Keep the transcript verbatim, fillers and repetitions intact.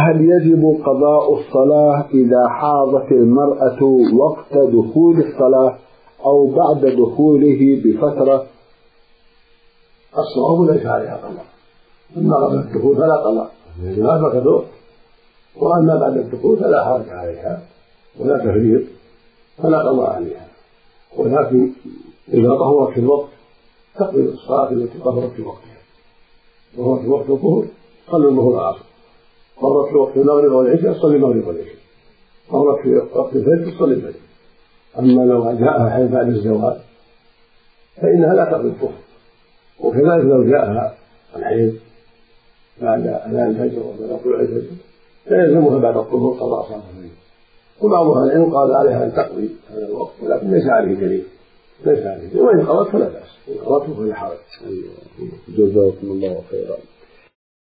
هل يجب قضاء الصلاة إذا حاضت المرأة وقت دخول الصلاة أو بعد دخوله بفترة؟ الصواب ليس عليها قضاء، أما قبل الدخول فلا قضاء ما فقدوا، وأما بعد الدخول فلا حرج عليها ولا تفريط فلا قضاء عليها، ولكن إذا طهرت في الوقت تقضي الصلاة التي طهرت في وقتها، وهو في وقت الظهر صلي الظهر والعصر، طهرت في وقت المغرب والعشاء صلي المغرب والعشاء، طهرت في وقت الفجر صلي الفجر. أما لو جاءها حين بعد الزواج فإنها لا تقضي الظهر، وكذلك لو جاءها الحيض بعد أذان الفجر وبعد طلوع الفجر فيلزمها بعد الظهر قضاء صلاة الفجر. وبعض أهل العلم قال عليها أن تقضي هذا الوقت، ولكن ليس عليه دليل، ليس عليه دليل، وإن قضت فلا بأس، إن قضته فلا حرج. جزاكم الله خيرا.